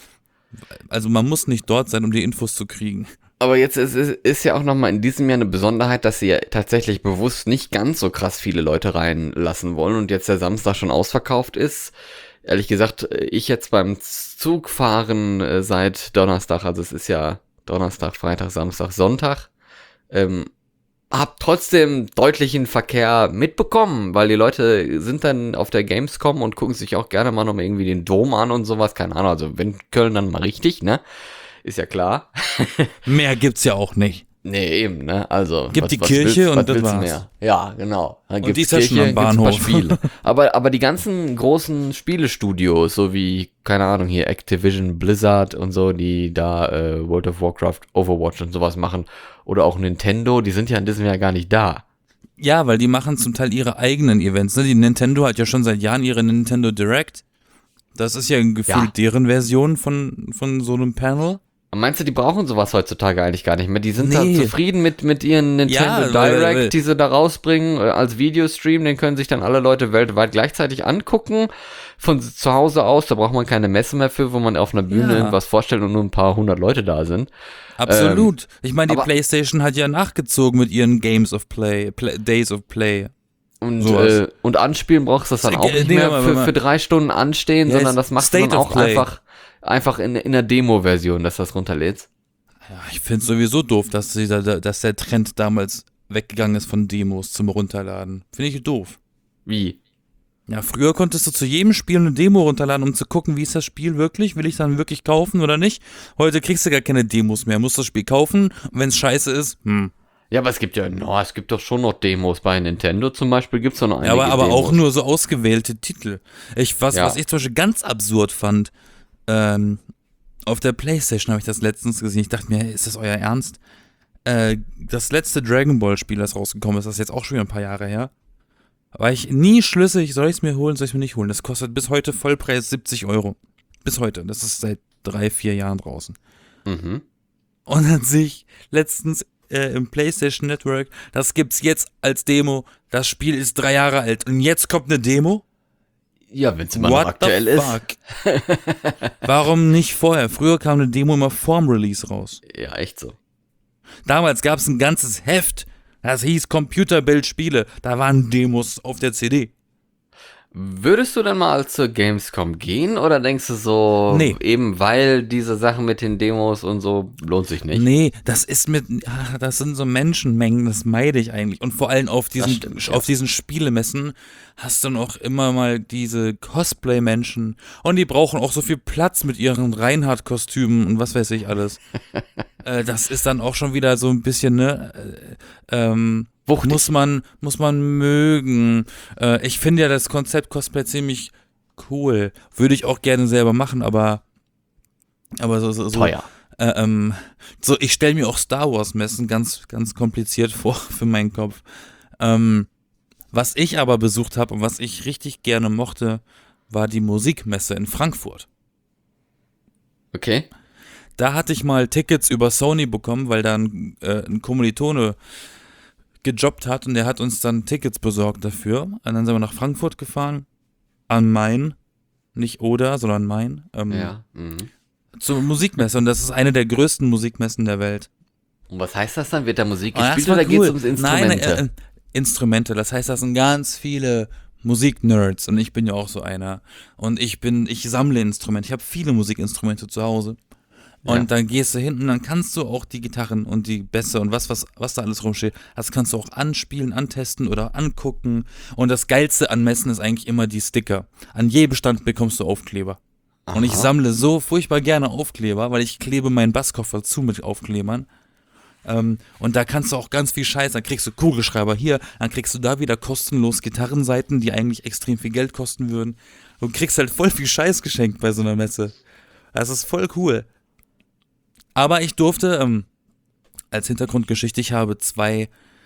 Also man muss nicht dort sein, um die Infos zu kriegen. Aber jetzt ist, ist, ist ja auch nochmal in diesem Jahr eine Besonderheit, dass sie ja tatsächlich bewusst nicht ganz so krass viele Leute reinlassen wollen und jetzt der Samstag schon ausverkauft ist. Ehrlich gesagt, ich jetzt beim Zugfahren äh, seit Donnerstag, also es ist ja Donnerstag, Freitag, Samstag, Sonntag, ähm, hab trotzdem deutlichen Verkehr mitbekommen, weil die Leute sind dann auf der Gamescom und gucken sich auch gerne mal noch mal irgendwie den Dom an und sowas, keine Ahnung, also wenn Köln dann mal richtig, ne? Ist ja klar. Mehr gibt's ja auch nicht. Nee, eben, ne? Also. Gibt die Kirche und was das willst du war's. mehr? Ja, genau. Dann gibt's die ist ja schon am gibt's ein paar Bahnhof. Spiele. aber, aber die ganzen großen Spielestudios, so wie, keine Ahnung, hier Activision, Blizzard und so, die da äh, World of Warcraft, Overwatch und sowas machen, oder auch Nintendo, die sind ja in diesem Jahr gar nicht da. Ja, weil die machen zum Teil ihre eigenen Events. Ne? Die Nintendo hat ja schon seit Jahren ihre Nintendo Direct. Das ist ja gefühlt Ja. deren Version von, von so einem Panel. Meinst du, die brauchen sowas heutzutage eigentlich gar nicht mehr? Die sind da Nee. zufrieden mit, mit ihren Nintendo Ja, weil- Direct, weil- die sie da rausbringen äh, als Videostream, den können sich dann alle Leute weltweit gleichzeitig angucken. Von zu Hause aus, da braucht man keine Messe mehr für, wo man auf einer Bühne Ja. irgendwas vorstellt und nur ein paar hundert Leute da sind. Absolut. ich meine, die aber- PlayStation hat ja nachgezogen mit ihren Games of Play, Play Days of Play. Und, Sowas. äh, und anspielen brauchst du das dann Äh, auch nicht nee, mehr aber- für, aber- für drei Stunden anstehen, Ja, sondern ist das machst State du dann of auch Play. einfach, einfach in, in der Demo-Version, dass du das runterlädst. Ja, ich finde es sowieso doof, dass, dieser, dass der Trend damals weggegangen ist von Demos zum Runterladen. Finde ich doof. Wie? Ja, früher konntest du zu jedem Spiel eine Demo runterladen, um zu gucken, wie ist das Spiel wirklich, will ich es dann wirklich kaufen oder nicht. Heute kriegst du gar keine Demos mehr, musst das Spiel kaufen und wenn es scheiße ist, hm. Ja, aber es gibt ja, no, es gibt doch schon noch Demos bei Nintendo zum Beispiel, gibt's doch noch einige Ja, aber, aber Demos. auch nur so ausgewählte Titel. Ich, was, Ja. was ich zum Beispiel ganz absurd fand, ähm, auf der PlayStation habe ich das letztens gesehen. Ich dachte mir, ist das euer Ernst? Äh, das letzte Dragon Ball Spiel, das rausgekommen ist, das ist jetzt auch schon wieder ein paar Jahre her. war ich nie schlüssig, soll ich es mir holen, soll ich es mir nicht holen. Das kostet bis heute Vollpreis siebzig Euro. Bis heute. Das ist seit drei, vier Jahren draußen. Mhm. Und dann sehe ich letztens äh, im PlayStation Network, das gibt's jetzt als Demo. Das Spiel ist drei Jahre alt und jetzt kommt eine Demo? Ja, wenn es immer noch aktuell ist. Warum nicht vorher? Früher kam eine Demo immer vorm Release raus. Ja, echt so. Damals gab es ein ganzes Heft, das hieß Computerbildspiele. Da waren Demos auf der C D. Würdest du dann mal zur Gamescom gehen oder denkst du so, Nee. eben weil diese Sachen mit den Demos und so lohnt sich nicht? Nee, das ist mit, ach, das sind so Menschenmengen, das meide ich eigentlich. Und vor allem auf diesen, stimmt, ja. auf diesen Spielemessen hast du noch immer mal diese Cosplay-Menschen und die brauchen auch so viel Platz mit ihren Reinhardt-Kostümen und was weiß ich alles. äh, das ist dann auch schon wieder so ein bisschen, ne, äh, ähm, Wuchtig. muss man, muss man mögen. Äh, ich finde ja das Konzept Cosplay ziemlich cool. Würde ich auch gerne selber machen, aber, aber so, so, so Teuer. Äh, ähm, so, ich stelle mir auch Star Wars Messen ganz, ganz kompliziert vor für meinen Kopf. Ähm, was ich aber besucht habe und was ich richtig gerne mochte, war die Musikmesse in Frankfurt. Okay. Da hatte ich mal Tickets über Sony bekommen, weil da ein, äh, ein Kommilitone gejobbt hat und der hat uns dann Tickets besorgt dafür. Und dann sind wir nach Frankfurt gefahren, an Main, nicht Oder, sondern Main. Ähm, Ja. Mhm. Zur Musikmesse und das ist eine der größten Musikmessen der Welt. Und was heißt das dann? Wird da Musik Oh, das gespielt war oder cool. geht's ums Instrumente? Nein, äh, Instrumente. Das heißt, das sind ganz viele Musiknerds und ich bin ja auch so einer. Und ich bin, ich sammle Instrumente. Ich habe viele Musikinstrumente zu Hause. Und Ja. dann gehst du hin und dann kannst du auch die Gitarren und die Bässe und was, was, was da alles rumsteht, das kannst du auch anspielen, antesten oder angucken. Und das Geilste an Messen ist eigentlich immer die Sticker. An jedem Stand bekommst du Aufkleber. Und ich Aha. sammle so furchtbar gerne Aufkleber, weil ich klebe meinen Basskoffer zu mit Aufklebern. Ähm, und da kannst du auch ganz viel Scheiß, dann kriegst du Kugelschreiber hier, dann kriegst du da wieder kostenlos Gitarrenseiten, die eigentlich extrem viel Geld kosten würden. Du kriegst halt voll viel Scheiß geschenkt bei so einer Messe. Das ist voll cool. Aber ich durfte, ähm, als Hintergrundgeschichte, ich habe zwei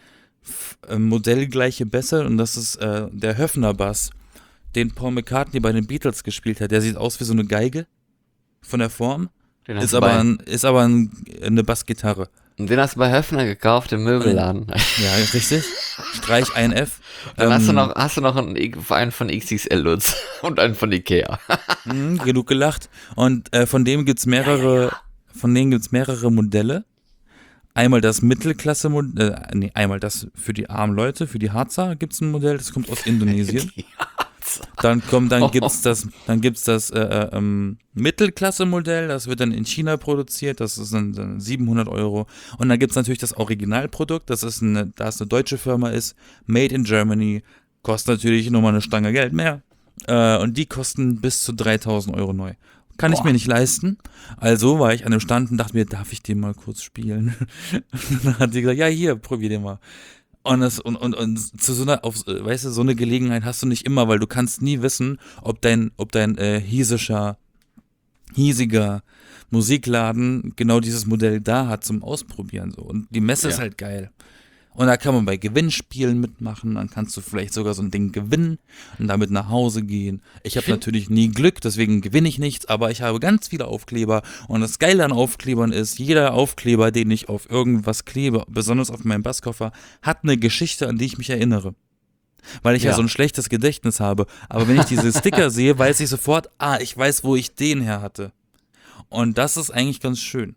f- äh, modellgleiche Bässe und das ist äh, der Höfner-Bass, den Paul McCartney bei den Beatles gespielt hat. Der sieht aus wie so eine Geige von der Form, Den hast, ist du aber, bei, ein, ist aber ein, eine Bassgitarre. den hast du bei Höfner gekauft im Möbelladen. Ja, richtig. Streich ein F. Dann hast du Ähm, noch, hast du noch einen, einen von X X L Lutz und einen von Ikea. mh, genug gelacht. Und äh, von dem gibt's mehrere, von denen gibt's mehrere Modelle. Einmal das Mittelklasse-Modell, äh, nee, einmal das für die armen Leute, für die Harzer gibt's ein Modell, das kommt aus Indonesien. Dann kommt, dann gibt's das, dann gibt's das äh, äh, ähm, Mittelklasse-Modell, das wird dann in China produziert, das ist dann, dann siebenhundert Euro. Und dann gibt's natürlich das Originalprodukt, das ist eine, da es eine deutsche Firma ist, made in Germany, kostet natürlich nochmal eine Stange Geld mehr. Äh, und die kosten bis zu dreitausend Euro neu. Kann ich Boah. mir nicht leisten. Also war ich an dem Stand und dachte mir, darf ich den mal kurz spielen? Und dann hat die gesagt, ja hier, probier den mal. Und, das, und, und, und zu so einer, auf, weißt du, so eine Gelegenheit hast du nicht immer, weil du kannst nie wissen, ob dein, ob dein äh, hiesischer, hiesiger Musikladen genau dieses Modell da hat zum Ausprobieren. So. Und die Messe ist Ja. halt geil. Und da kann man bei Gewinnspielen mitmachen, dann kannst du vielleicht sogar so ein Ding gewinnen und damit nach Hause gehen. Ich habe find- natürlich nie Glück, deswegen gewinne ich nichts, aber ich habe ganz viele Aufkleber. Und das Geile an Aufklebern ist, jeder Aufkleber, den ich auf irgendwas klebe, besonders auf meinem Basskoffer, hat eine Geschichte, an die ich mich erinnere. Weil ich ja, Ja. so ein schlechtes Gedächtnis habe. Aber wenn ich diese Sticker sehe, weiß ich sofort, ah, ich weiß, wo ich den her hatte. Und das ist eigentlich ganz schön.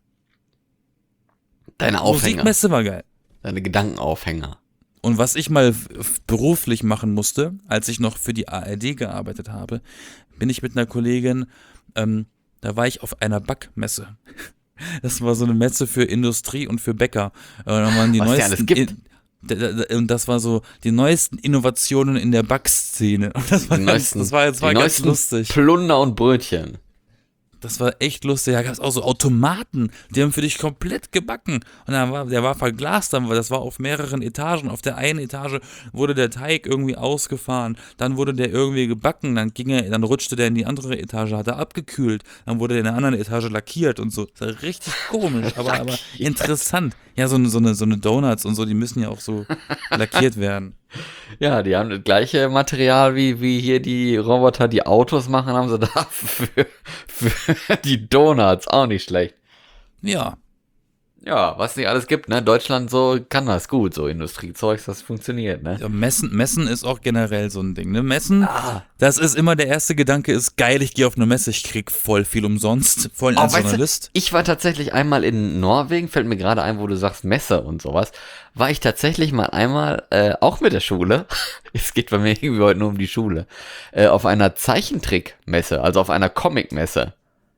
Deine Aufhänger. Musikmesse war geil. Deine Gedankenaufhänger. Und was ich mal f- f- beruflich machen musste, als ich noch für die A R D gearbeitet habe, bin ich mit einer Kollegin, ähm, da war ich auf einer Backmesse. Das war so eine Messe für Industrie und für Bäcker. Und dann waren die Was es ja neuesten alles gibt. In- d- d- d- und das war so die neuesten Innovationen in der Backszene. Und das war, Die ganz, neuesten, das war, das war die ganz neuesten lustig. Plunder und Brötchen. Das war echt lustig. Da gab es auch so Automaten, die haben für dich komplett gebacken. Und dann war, der war verglast, dann, das war auf mehreren Etagen. Auf der einen Etage wurde der Teig irgendwie ausgefahren, dann wurde der irgendwie gebacken, dann ging er, dann rutschte der in die andere Etage, hat er abgekühlt, dann wurde der in der anderen Etage lackiert und so. Das war richtig komisch, aber, aber interessant. Ja, so eine, so, eine, so eine Donuts und so, die müssen ja auch so lackiert werden. Ja, die haben das gleiche Material wie, wie hier die Roboter, die Autos machen, haben sie da für, für die Donuts. Auch nicht schlecht. Ja. Ja, was nicht alles gibt, ne? Deutschland so kann das gut, so Industriezeugs, das funktioniert, ne? Ja, Messen, Messen ist auch generell so ein Ding, ne? Messen, Ah. das ist immer der erste Gedanke, ist geil, ich gehe auf eine Messe, ich krieg voll viel umsonst, voll Oh, an so weißt einer du, List. ich war tatsächlich einmal in Norwegen, fällt mir gerade ein, wo du sagst Messe und sowas, war ich tatsächlich mal einmal, äh, auch mit der Schule, es geht bei mir irgendwie heute nur um die Schule, äh, auf einer Zeichentrickmesse, also auf einer Comicmesse.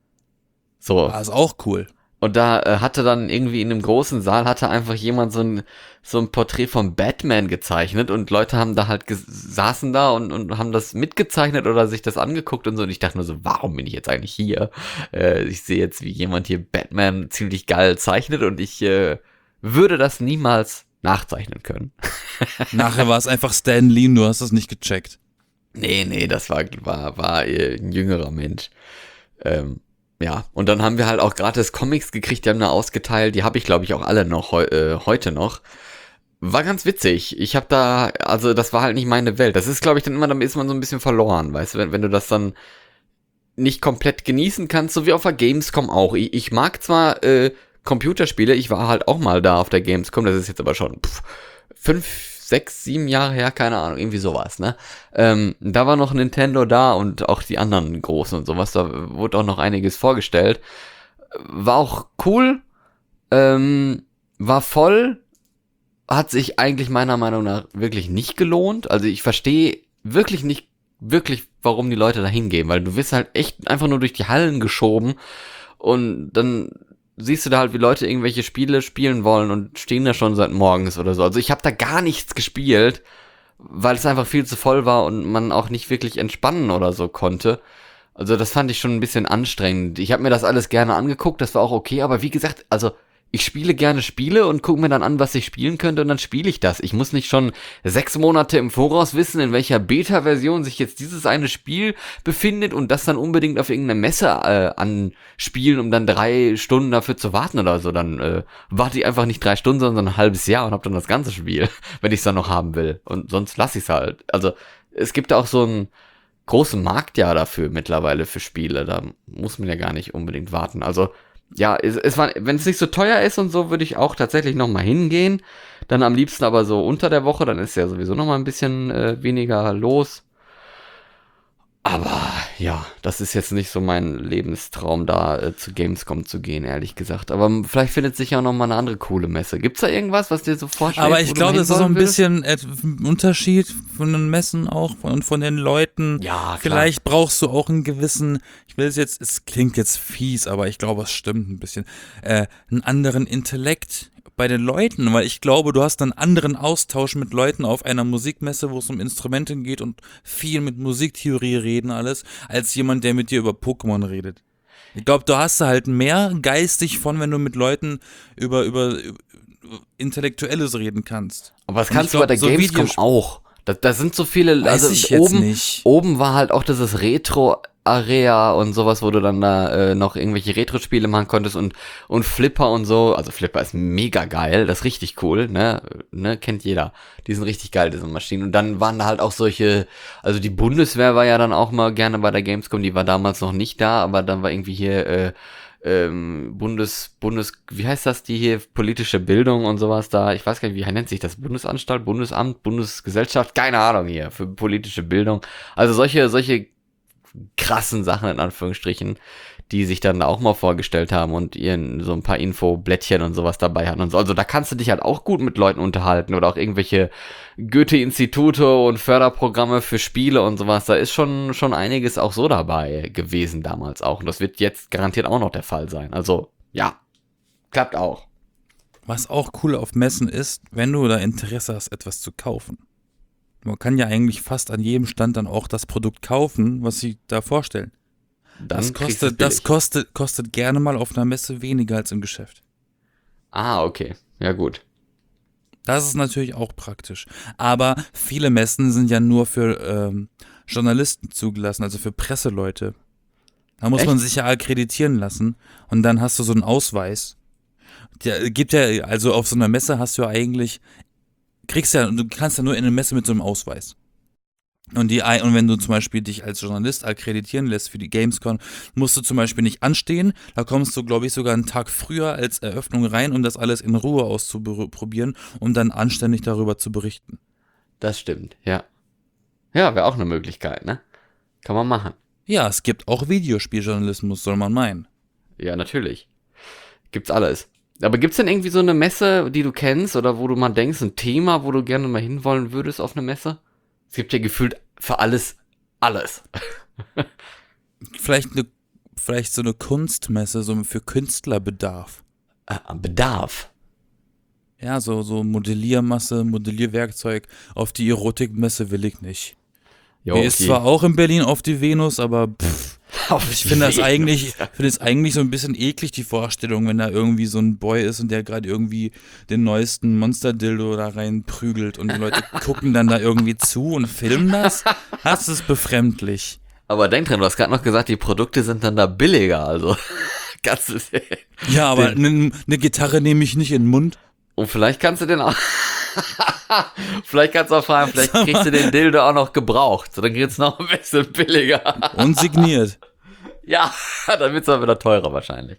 So. Ah, ist auch cool. Und da äh, hatte dann irgendwie in einem großen Saal hatte einfach jemand so ein, so ein Porträt von Batman gezeichnet und Leute haben da halt ges- saßen da und, und haben das mitgezeichnet oder sich das angeguckt und so. Und ich dachte nur so, warum bin ich jetzt eigentlich hier? Äh, ich sehe jetzt, wie jemand hier Batman ziemlich geil zeichnet und ich äh, würde das niemals nachzeichnen können. Nachher war es einfach Stan Lee, du hast es nicht gecheckt. Nee, nee, das war, war, war äh, ein jüngerer Mensch. Ähm, Ja, und dann haben wir halt auch gratis Comics gekriegt, die haben da ausgeteilt, die habe ich glaube ich auch alle noch heu äh, heute noch. War ganz witzig. Ich habe da, also das war halt nicht meine Welt. Das ist glaube ich dann immer, dann ist man so ein bisschen verloren, weißt du, wenn, wenn du das dann nicht komplett genießen kannst, so wie auf der Gamescom auch. Ich, ich mag zwar äh, Computerspiele, ich war halt auch mal da auf der Gamescom, das ist jetzt aber schon pff, fünf, sechs, sieben Jahre her, keine Ahnung, irgendwie sowas, ne? Ähm, da war noch Nintendo da und auch die anderen großen und sowas, da wurde auch noch einiges vorgestellt. War auch cool, ähm, war voll, hat sich eigentlich meiner Meinung nach wirklich nicht gelohnt. Also ich verstehe wirklich nicht wirklich, warum die Leute da hingehen, weil du wirst halt echt einfach nur durch die Hallen geschoben und dann siehst du da halt, wie Leute irgendwelche Spiele spielen wollen und stehen da schon seit morgens oder so. Also ich habe da gar nichts gespielt, weil es einfach viel zu voll war und man auch nicht wirklich entspannen oder so konnte. Also das fand ich schon ein bisschen anstrengend. Ich habe mir das alles gerne angeguckt, das war auch okay, aber wie gesagt, also ich spiele gerne Spiele und gucke mir dann an, was ich spielen könnte und dann spiele ich das. Ich muss nicht schon sechs Monate im Voraus wissen, in welcher Beta-Version sich jetzt dieses eine Spiel befindet und das dann unbedingt auf irgendeiner Messe äh, anspielen, um dann drei Stunden dafür zu warten oder so. Dann äh, warte ich einfach nicht drei Stunden, sondern ein halbes Jahr und habe dann das ganze Spiel, wenn ich es dann noch haben will. Und sonst lasse ich es halt. Also es gibt auch so einen großen Markt ja dafür mittlerweile für Spiele. Da muss man ja gar nicht unbedingt warten. Also ja, es, es war, wenn es nicht so teuer ist und so, würde ich auch tatsächlich noch mal hingehen. Dann am liebsten aber so unter der Woche, dann ist ja sowieso noch mal ein bisschen äh, weniger los. Aber ja, das ist jetzt nicht so mein Lebenstraum, da äh, zu Gamescom zu gehen, ehrlich gesagt. Aber m- vielleicht findet sich ja noch mal eine andere coole Messe. Gibt's da irgendwas, was dir so vorstellt? Aber ich glaube, das ist so ein bisschen äh, ein Unterschied von den Messen auch und von den Leuten. Ja, klar. Vielleicht brauchst du auch einen gewissen, ich will es jetzt, es klingt jetzt fies, aber ich glaube, es stimmt ein bisschen, äh, einen anderen Intellekt bei den Leuten, weil ich glaube, du hast einen anderen Austausch mit Leuten auf einer Musikmesse, wo es um Instrumente geht und viel mit Musiktheorie reden alles, als jemand, der mit dir über Pokémon redet. Ich glaube, du hast halt mehr geistig von, wenn du mit Leuten über, über, über Intellektuelles reden kannst. Aber das Und kannst ich du bei glaub, der so Gamescom Videosp- auch. Da, da sind so viele, Weiß also ich jetzt oben, nicht. oben war halt auch dieses Retro-Area und sowas, wo du dann da äh, noch irgendwelche Retro-Spiele machen konntest und, und Flipper und so. Also Flipper ist mega geil, das ist richtig cool, ne, ne, kennt jeder. Die sind richtig geil, diese Maschinen. Und dann waren da halt auch solche, also die Bundeswehr war ja dann auch mal gerne bei der Gamescom, die war damals noch nicht da, aber dann war irgendwie hier, äh, ähm, Bundes, Bundes, wie heißt das, die hier politische Bildung und sowas da, ich weiß gar nicht, wie nennt sich das, Bundesanstalt, Bundesamt, Bundesgesellschaft, keine Ahnung hier, für politische Bildung. Also solche, solche krassen Sachen in Anführungsstrichen, die sich dann auch mal vorgestellt haben und ihren so ein paar Infoblättchen und sowas dabei hatten und so. Also da kannst du dich halt auch gut mit Leuten unterhalten oder auch irgendwelche Goethe-Institute und Förderprogramme für Spiele und sowas. Da ist schon, schon einiges auch so dabei gewesen damals auch. Und das wird jetzt garantiert auch noch der Fall sein. Also, ja, klappt auch. Was auch cool auf Messen ist, wenn du da Interesse hast, etwas zu kaufen. Man kann ja eigentlich fast an jedem Stand dann auch das Produkt kaufen, was sie da vorstellen. dann Das kriegst du es kostet, das billig. kostet, kostet gerne mal auf einer Messe weniger als im Geschäft. Ah, okay. Ja, gut. Das ist natürlich auch praktisch. Aber viele Messen sind ja nur für ähm, Journalisten zugelassen, also für Presseleute. Da muss man Echt? sich ja akkreditieren lassen und dann hast du so einen Ausweis. Der gibt ja, also auf so einer Messe hast du ja eigentlich, kriegst ja, du kannst ja nur in eine Messe mit so einem Ausweis. Und, die, Ei- und wenn du zum Beispiel dich als Journalist akkreditieren lässt für die Gamescom, musst du zum Beispiel nicht anstehen. Da kommst du, glaube ich, sogar einen Tag früher als Eröffnung rein, um das alles in Ruhe auszuprobieren und dann anständig darüber zu berichten. Das stimmt, ja. Ja, wäre auch eine Möglichkeit, ne? Kann man machen. Ja, es gibt auch Videospieljournalismus, soll man meinen. Ja, natürlich. Gibt's alles. Aber gibt's denn irgendwie so eine Messe, die du kennst oder wo du mal denkst, ein Thema, wo du gerne mal hinwollen würdest auf eine Messe? Es gibt ja gefühlt für alles alles. Vielleicht, eine, vielleicht so eine Kunstmesse, so für Künstlerbedarf. Ah, Bedarf. Ja, so, so Modelliermasse, Modellierwerkzeug. Auf die Erotikmesse will ich nicht. Jo, Mir ist zwar auch in Berlin auf die Venus, aber pff, ich finde das eigentlich, finde es eigentlich so ein bisschen eklig, die Vorstellung, wenn da irgendwie so ein Boy ist und der gerade irgendwie den neuesten Monster-Dildo da rein prügelt und die Leute gucken dann da irgendwie zu und filmen das. Das ist befremdlich. Aber denk dran, du hast gerade noch gesagt, die Produkte sind dann da billiger, also kannst du sehen. Ja, aber eine ne Gitarre nehme ich nicht in den Mund. Und vielleicht kannst du den auch vielleicht kannst du auch fragen, vielleicht kriegst du den Dildo auch noch gebraucht, so dann geht's noch ein bisschen billiger. Und signiert. Ja, dann wird's aber wieder teurer wahrscheinlich.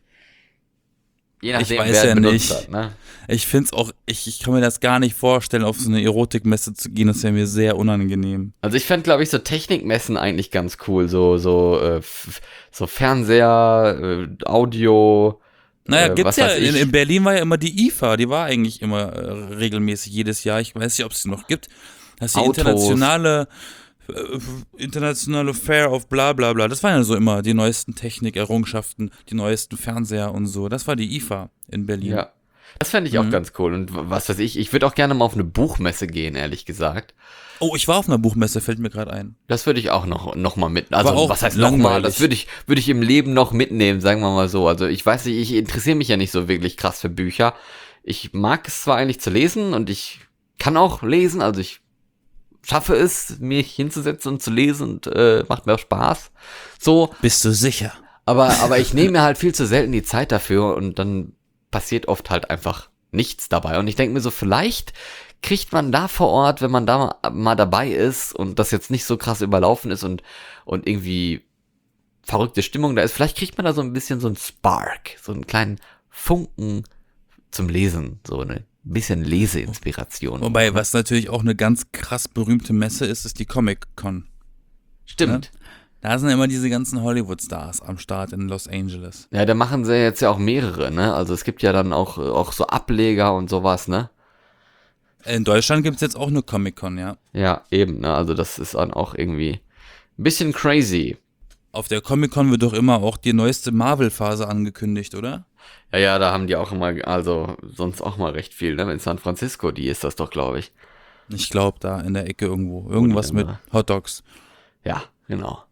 Je nachdem, Ich weiß wer ja ihn benutzt nicht. hat, ne? Ich finde es auch, ich, ich kann mir das gar nicht vorstellen, auf so eine Erotikmesse zu gehen. Das wäre mir sehr unangenehm. Also ich fände, glaube ich, so Technikmessen eigentlich ganz cool, so so äh, f- so Fernseher, äh, Audio. Naja, Äh, gibt's was ja, weiß in, ich. in Berlin war ja immer die I F A, die war eigentlich immer äh, regelmäßig jedes Jahr. Ich weiß nicht, ob es sie noch gibt. Das ist die Autos. internationale, äh, internationale Fair of bla bla bla. Das waren ja so immer die neuesten Technikerrungenschaften, die neuesten Fernseher und so. Das war die I F A in Berlin. Ja. Das fände ich auch Mhm. ganz cool. Und w- was weiß ich, ich würde auch gerne mal auf eine Buchmesse gehen, ehrlich gesagt. Oh, ich war auf einer Buchmesse, fällt mir gerade ein. Das würde ich auch noch, noch mal mit, also Aber auch was heißt noch mal? langweilig. Das würde ich, würde ich im Leben noch mitnehmen, sagen wir mal so. Also ich weiß nicht, ich interessiere mich ja nicht so wirklich krass für Bücher. Ich mag es zwar eigentlich zu lesen und ich kann auch lesen, also ich schaffe es, mich hinzusetzen und zu lesen und äh, macht mir auch Spaß. So, Bist du sicher? aber, aber ich nehme mir halt viel zu selten die Zeit dafür und dann passiert oft halt einfach nichts dabei. Und ich denke mir so, vielleicht kriegt man da vor Ort, wenn man da mal, mal dabei ist und das jetzt nicht so krass überlaufen ist und, und irgendwie verrückte Stimmung da ist, vielleicht kriegt man da so ein bisschen so ein Spark, so einen kleinen Funken zum Lesen, so eine bisschen Leseinspiration. Wobei, was natürlich auch eine ganz krass berühmte Messe ist, ist die Comic-Con. Stimmt. Da sind immer diese ganzen Hollywood-Stars am Start in Los Angeles. Ja, da machen sie jetzt ja auch mehrere, ne? Also es gibt ja dann auch, auch so Ableger und sowas, ne? In Deutschland gibt es jetzt auch eine Comic-Con, ja. Ja, eben, ne? Also das ist dann auch irgendwie ein bisschen crazy. Auf der Comic-Con wird doch immer auch die neueste Marvel-Phase angekündigt, oder? Ja, ja, da haben die auch immer, also sonst auch mal recht viel, ne? In San Francisco, die ist das doch, glaube ich. Ich glaube, da in der Ecke irgendwo. Irgendwas mit immer. Hotdogs. Ja, genau.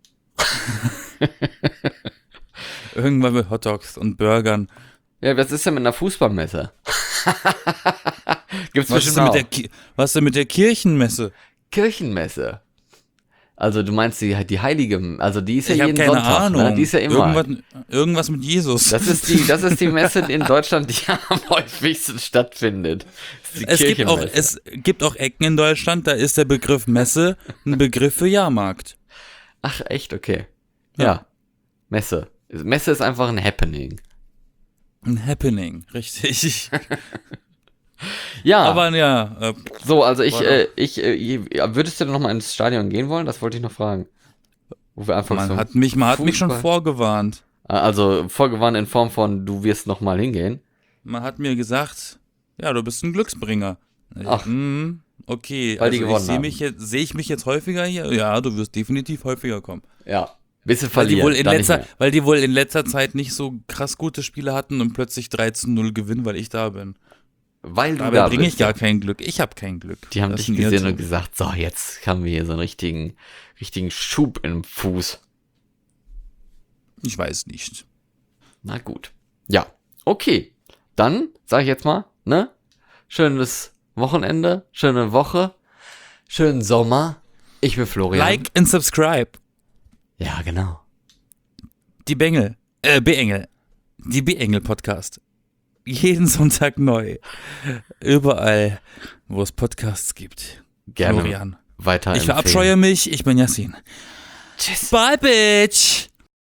Irgendwas mit Hotdogs und Burgern. Ja, was ist denn mit einer Fußballmesse? Gibt's Was ist, bestimmt denn mit auch. der Ki- was ist denn mit der Kirchenmesse? Kirchenmesse. Also du meinst die, die heilige, also die ist ja Ich habe jeden keine Sonntag, Ahnung. ne? Die ist ja immer. Irgendwas, irgendwas mit Jesus. Das ist die, das ist die Messe in Deutschland, die am häufigsten stattfindet. Das ist die es, gibt auch, Kirchenmesse. es gibt auch Ecken in Deutschland, da ist der Begriff Messe ein Begriff für Jahrmarkt. Ach, echt? Okay. Ja. Ja. Messe. Messe ist einfach ein Happening. Ein Happening, richtig. Ja, Aber ja, äh, so, also ich, Warte. äh, ich, äh, ja, würdest du denn noch mal ins Stadion gehen wollen? Das wollte ich noch fragen. Wo wir einfach man so hat mich, man hat mich schon Fußball- vorgewarnt. Also vorgewarnt in Form von, du wirst noch mal hingehen. Man hat mir gesagt, ja, du bist ein Glücksbringer. Ich, Ach. mm, okay, Weil die also ich gewonnen sehe haben. mich jetzt, sehe ich mich jetzt häufiger hier? Ja, du wirst definitiv häufiger kommen. Ja. Bisschen Weil die, verlieren. wohl in dann nicht letzter, mehr. weil die wohl in letzter Zeit nicht so krass gute Spiele hatten und plötzlich drei zu null gewinnen, weil ich da bin. Weil du Dabei da bringe ich bist. gar kein Glück. Ich habe kein Glück. Die haben Das dich ist ein gesehen Irrtum. und gesagt, so, jetzt haben wir hier so einen richtigen, richtigen Schub im Fuß. Ich weiß nicht. Na gut. Ja, okay. Dann sage ich jetzt mal, ne? Schönes Wochenende, schöne Woche, schönen Sommer. Ich bin Florian. Like and subscribe. Ja, genau. Die Bengel, äh, B-Engel. Die B-Engel-Podcast. Jeden Sonntag neu. Überall, wo es Podcasts gibt. Gerne Florian. weiter Ich empfehlen. verabscheue mich, ich bin Yassin. Tschüss. Bye, Bitch!